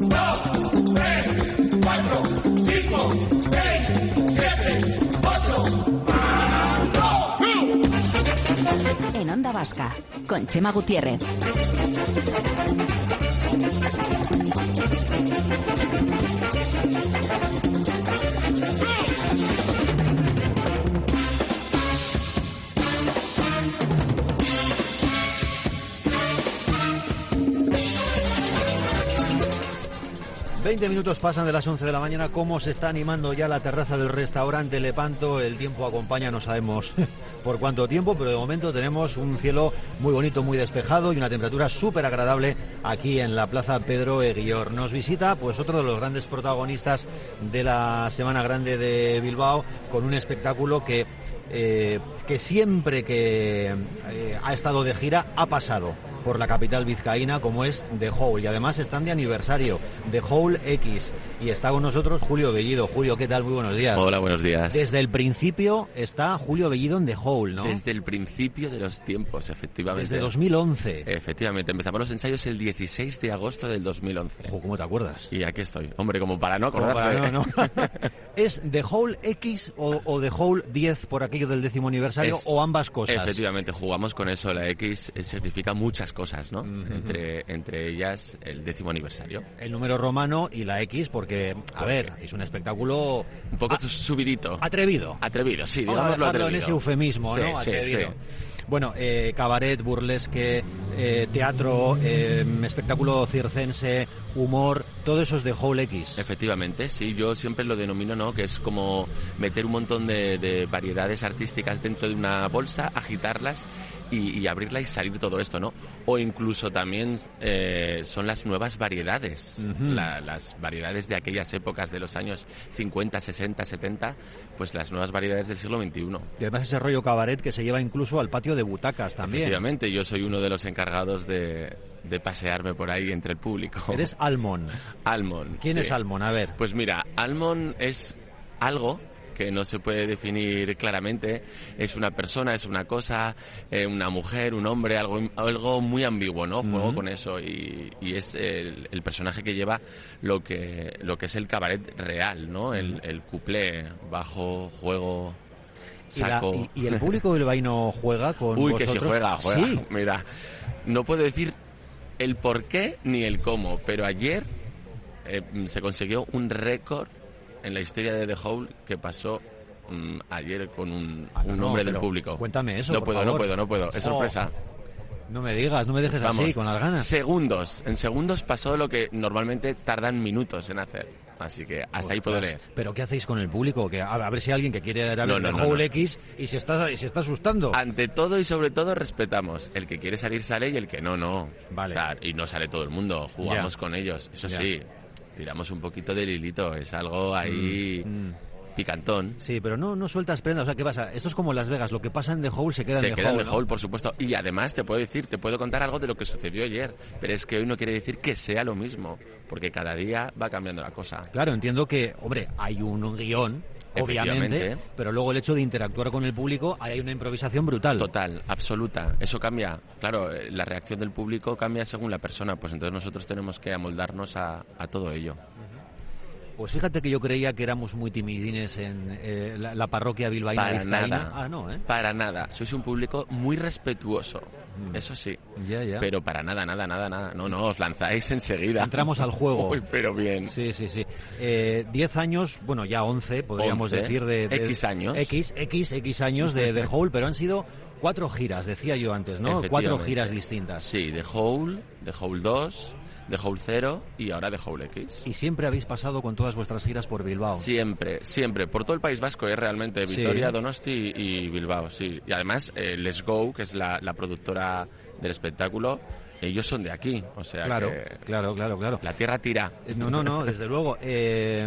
2, 3, 4, 5, 6, 7, 8. En Onda Vasca, con Chema Gutiérrez. Veinte minutos pasan de las 11 de la mañana. ¿Cómo se está animando ya la terraza del restaurante Lepanto? El tiempo acompaña, no sabemos por cuánto tiempo, pero de momento tenemos un cielo muy bonito, muy despejado y una temperatura súper agradable aquí en la Plaza Pedro Eguillor. Nos visita pues otro de los grandes protagonistas de la Semana Grande de Bilbao, con un espectáculo que siempre que ha estado de gira ha pasado por la capital vizcaína, como es The Howl, y además están de aniversario, The Howl X, y está con nosotros Julio Bellido. Julio, ¿qué tal? Muy buenos días. Hola, buenos días. Desde el principio está Julio Bellido en The Howl, ¿no? Desde el principio de los tiempos, efectivamente. Desde 2011. Efectivamente, empezamos los ensayos el 16 de agosto del 2011. Ojo, ¿cómo te acuerdas? Y aquí estoy. Hombre, como para no acordarse. No. ¿Es The Howl X o The Howl 10 por aquello del 10º aniversario, o ambas cosas? Efectivamente, jugamos con eso. La X significa muchas cosas, ¿no? Entre ellas el 10º aniversario. El número romano y la X, porque, a ver, es un espectáculo un poco subidito. Atrevido, sí, digámoslo atrevido. En ese eufemismo, sí, ¿no? Atrevido. Sí. Bueno, cabaret, burlesque, teatro, espectáculo circense, humor, todo eso es de Howl X. Efectivamente, sí, yo siempre lo denomino, ¿no?, que es como meter un montón de variedades artísticas dentro de una bolsa, agitarlas y abrirla y salir todo esto, ¿no? O incluso también son las nuevas variedades, las variedades de aquellas épocas de los años 50, 60, 70, pues las nuevas variedades del siglo XXI. Y además ese rollo cabaret que se lleva incluso al patio de butacas también. Efectivamente, yo soy uno de los encargados de pasearme por ahí entre el público. Eres Almon. Almon. ¿Quién es Almon? A ver. Pues mira, Almon es algo que no se puede definir claramente. Es una persona, es una cosa, una mujer, un hombre, algo muy ambiguo, ¿no? Juego con eso y es el personaje que lleva lo que es el cabaret real, ¿no? El cuplé, bajo, juego, saco. ¿Y el público bilbaíno juega con Uy, vosotros? Que si juega. Sí. Mira, no puedo decir el por qué ni el cómo, pero ayer se consiguió un récord en la historia de The Howl que pasó ayer con un nombre del público. Cuéntame eso, No por favor. No puedo. Es sorpresa. No me digas, no me dejes Vamos, así, con las ganas. En segundos pasó lo que normalmente tardan minutos en hacer. Así que hasta ahí puedo leer. ¿Pero qué hacéis con el público? Que a ver si alguien que quiere ver The Howl X y se está asustando. Ante todo y sobre todo respetamos. El que quiere salir sale y el que no. Vale. O sea, y no sale todo el mundo. Jugamos con ellos. Eso sí, tiramos un poquito del hilito. Es algo ahí picantón. Sí, pero no sueltas prendas. O sea, ¿qué pasa? Esto es como Las Vegas. Lo que pasa en The Howl se queda en The Howl. Se queda en The ¿no? Howl, por supuesto. Y además te puedo contar algo de lo que sucedió ayer. Pero es que hoy no quiere decir que sea lo mismo. Porque cada día va cambiando la cosa. Claro, entiendo que, hombre, hay un guión, obviamente, pero luego el hecho de interactuar con el público, hay una improvisación brutal. Total, absoluta. Eso cambia. Claro, la reacción del público cambia según la persona. Pues entonces nosotros tenemos que amoldarnos a todo ello. Pues fíjate que yo creía que éramos muy timidines en la parroquia bilbaína vizcaína. Para nada. Para nada. Sois un público muy respetuoso. Eso sí. Ya. Pero para nada. No, os lanzáis enseguida. Entramos al juego. Uy, pero bien. Sí. 10 años, bueno, ya 11, podríamos decir, de X años. X años de The Howl, pero han sido 4 giras, decía yo antes, ¿no? 4 giras distintas. Sí, The Howl 2... The Howl 0 y ahora The Howl X. ¿Y siempre habéis pasado con todas vuestras giras por Bilbao? Siempre, por todo el País Vasco, realmente, Vitoria, Donosti y Bilbao, sí. Y además, Let's Go, que es la productora del espectáculo, ellos son de aquí, o sea claro. La tierra tira. No, desde luego. ¿Este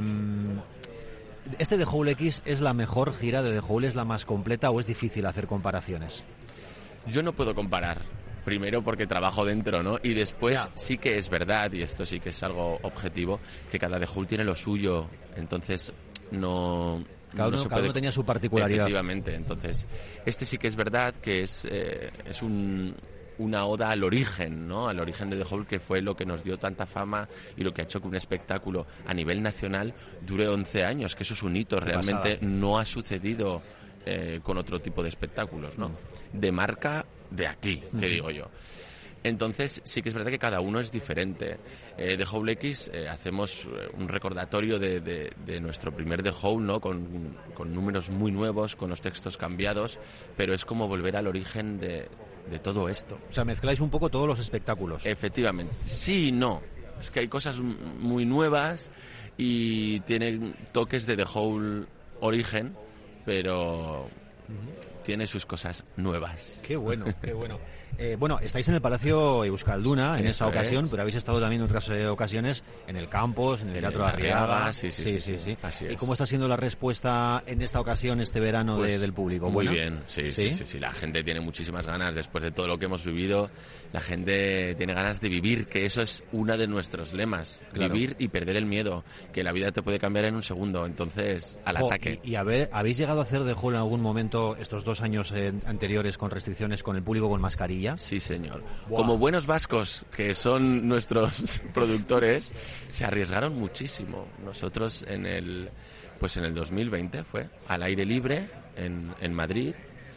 The Howl X es la mejor gira de The Howl, es la más completa o es difícil hacer comparaciones? Yo no puedo comparar. Primero porque trabajo dentro, ¿no? Y después sí que es verdad, y esto sí que es algo objetivo, que cada The Howl tiene lo suyo. Entonces, cada uno tenía su particularidad. Efectivamente. Entonces, este sí que es verdad que es un una oda al origen, ¿no? Al origen de The Hole, que fue lo que nos dio tanta fama y lo que ha hecho que un espectáculo a nivel nacional dure 11 años, que eso es un hito, realmente no ha sucedido con otro tipo de espectáculos, ¿no? De marca de aquí, que digo yo. Entonces, sí que es verdad que cada uno es diferente. The Hole X hacemos un recordatorio de nuestro primer The Hole, ¿no? Con números muy nuevos, con los textos cambiados, pero es como volver al origen de todo esto. O sea, mezcláis un poco todos los espectáculos. Efectivamente. Sí y no. Es que hay cosas muy nuevas y tienen toques de The Hole origen, pero tiene sus cosas nuevas. Qué bueno, qué bueno. Bueno, estáis en el Palacio Euskalduna en esta ocasión, pero habéis estado también en otras ocasiones en el Campos, en el Teatro Arriaga. Sí. Así es. ¿Y cómo está siendo la respuesta en esta ocasión, este verano, pues, del público? Muy ¿Buena? bien, sí. La gente tiene muchísimas ganas, después de todo lo que hemos vivido, la gente tiene ganas de vivir, que eso es uno de nuestros lemas. Claro. Vivir y perder el miedo, que la vida te puede cambiar en un segundo, entonces al ataque. ¿Y habéis llegado a hacer The Hole en algún momento, estos 2 años anteriores, con restricciones, con el público con mascarilla? Sí, señor. Wow. Como buenos vascos, que son nuestros productores, se arriesgaron muchísimo. Nosotros en el 2020 fue al aire libre en Madrid,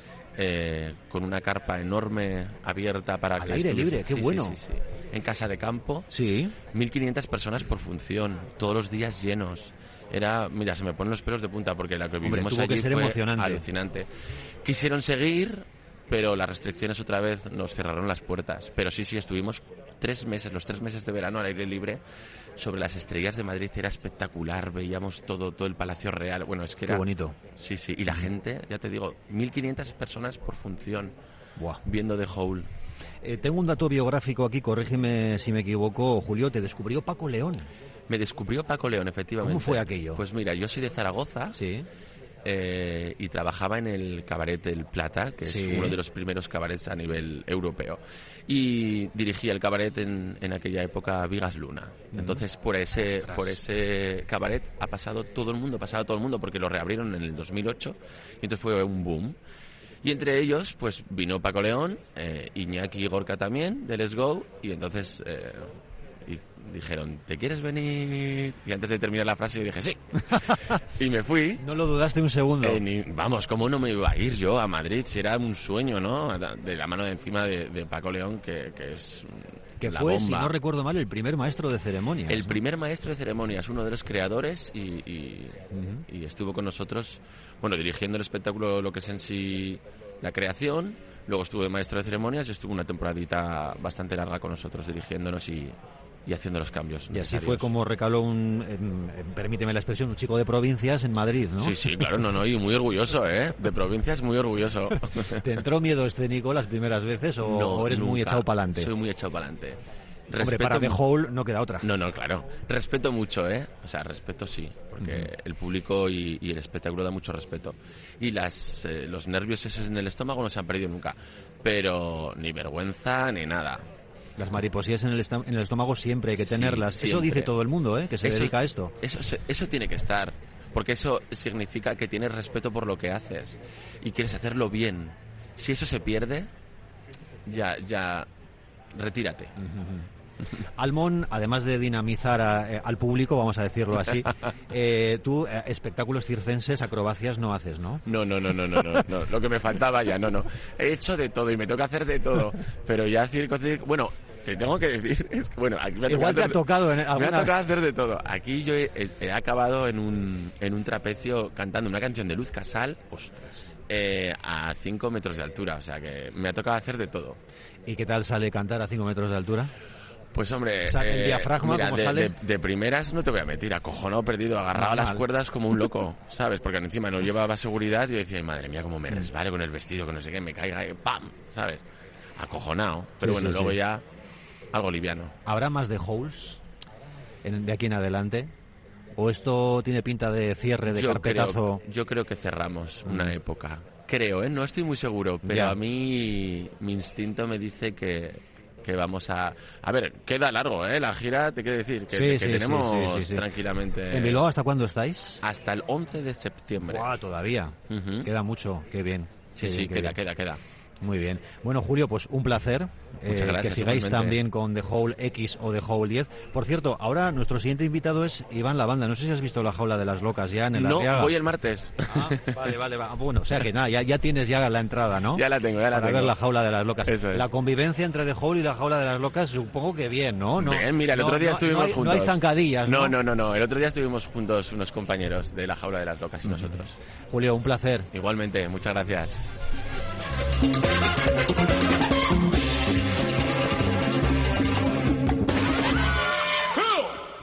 con una carpa enorme abierta para al aire libre, qué bueno. Sí. En casa de campo. Sí. 1.500 personas por función, todos los días llenos. Mira, se me ponen los pelos de punta porque la que vivimos allí fue emocionante. Alucinante. Quisieron seguir, pero las restricciones otra vez nos cerraron las puertas. Pero sí, estuvimos 3 meses, los 3 meses de verano al aire libre, sobre las estrellas de Madrid. Era espectacular, veíamos todo el Palacio Real. Bueno, es que era... Qué bonito. Sí, y la gente, ya te digo, 1.500 personas por función. Buah. Viendo The Hole. Tengo un dato biográfico aquí, corrígeme si me equivoco, Julio, te descubrió Paco León. Me descubrió Paco León, efectivamente. ¿Cómo fue aquello? Pues mira, yo soy de Zaragoza. Sí. Y trabajaba en el cabaret El Plata, que es uno de los primeros cabarets a nivel europeo, y dirigía el cabaret en aquella época Vigas Luna. Entonces por ese cabaret ha pasado todo el mundo, porque lo reabrieron en el 2008 y entonces fue un boom. Y entre ellos pues vino Paco León, Iñaki y Gorka también de Let's Go, y entonces y dijeron, ¿te quieres venir? Y antes de terminar la frase yo dije, sí. Y me fui. No lo dudaste un segundo. Vamos, ¿cómo no me iba a ir yo a Madrid? Si era un sueño, ¿no? De la mano de encima de Paco León, que es que la fue, bomba. Si no recuerdo mal, el primer maestro de ceremonias. El primer maestro de ceremonias, uno de los creadores, y estuvo con nosotros, bueno, dirigiendo el espectáculo, lo que es en sí la creación. Luego estuve de maestro de ceremonias y estuvo una temporadita bastante larga con nosotros dirigiéndonos y haciendo los cambios. Y así fue como recaló permíteme la expresión, un chico de provincias en Madrid, ¿no? Sí, claro, y muy orgulloso, ¿eh? De provincias, muy orgulloso. ¿Te entró miedo escénico las primeras veces o eres nunca. Muy echado para adelante? Soy muy echado para adelante. Hombre, para The Hole no queda otra. No, claro. Respeto mucho, ¿eh? O sea, respeto sí, porque el público y el espectáculo da mucho respeto. Y los nervios esos en el estómago no se han perdido nunca. Pero ni vergüenza ni nada. Las mariposillas en el estómago siempre hay que tenerlas. Siempre. Eso dice todo el mundo, que se dedica a esto. Eso tiene que estar, porque eso significa que tienes respeto por lo que haces y quieres hacerlo bien. Si eso se pierde, ya retírate. Almón, además de dinamizar al público, vamos a decirlo así, tú espectáculos circenses, acrobacias no haces, ¿no? No, lo que me faltaba ya, no. He hecho de todo y me toca hacer de todo, pero ya circo, bueno, te tengo que decir, es que bueno, aquí igual te ha tocado me ha tocado hacer de todo. Aquí yo he acabado en un trapecio cantando una canción de Luz Casal, a 5 metros de altura, o sea que me ha tocado hacer de todo. ¿Y qué tal sale cantar a 5 metros de altura? Pues hombre, el diafragma, mira, ¿cómo sale? De primeras no te voy a mentir, acojonado, perdido, agarrado a las cuerdas como un loco, ¿sabes? Porque encima no llevaba seguridad y yo decía, ay, madre mía, cómo me resbale con el vestido, que no sé qué, me caiga y ¡pam! ¿Sabes? Acojonado, pero bueno, luego ya algo liviano. ¿Habrá más de Holes de aquí en adelante? ¿O esto tiene pinta de cierre, de carpetazo? Yo creo que cerramos una época. Creo, no estoy muy seguro, pero a mí mi instinto me dice que vamos a ver, queda largo, la gira, te quiero decir, que tenemos tranquilamente. ¿En Bilbao hasta cuándo estáis? Hasta el 11 de septiembre. ¡Guau! Todavía. Queda mucho, qué bien. Sí, queda. Muy bien. Bueno, Julio, pues un placer. Muchas gracias, que sigáis igualmente. también con The Hole X o The Hole 10. Por cierto, ahora nuestro siguiente invitado es Iván Lavanda. No sé si has visto La Jaula de las Locas ya en el No, Arriaga. voy el martes. Ah, vale. Bueno, o sea que nada, ya tienes ya la entrada, ¿no? Ya la tengo. Para ver La Jaula de las Locas. Eso es. La convivencia entre The Hole y La Jaula de las Locas, supongo que bien, ¿no? Bien, mira, el otro día estuvimos juntos. No hay zancadillas, ¿no? No. El otro día estuvimos juntos unos compañeros de La Jaula de las Locas y nosotros. Julio, un placer. Igualmente, muchas gracias.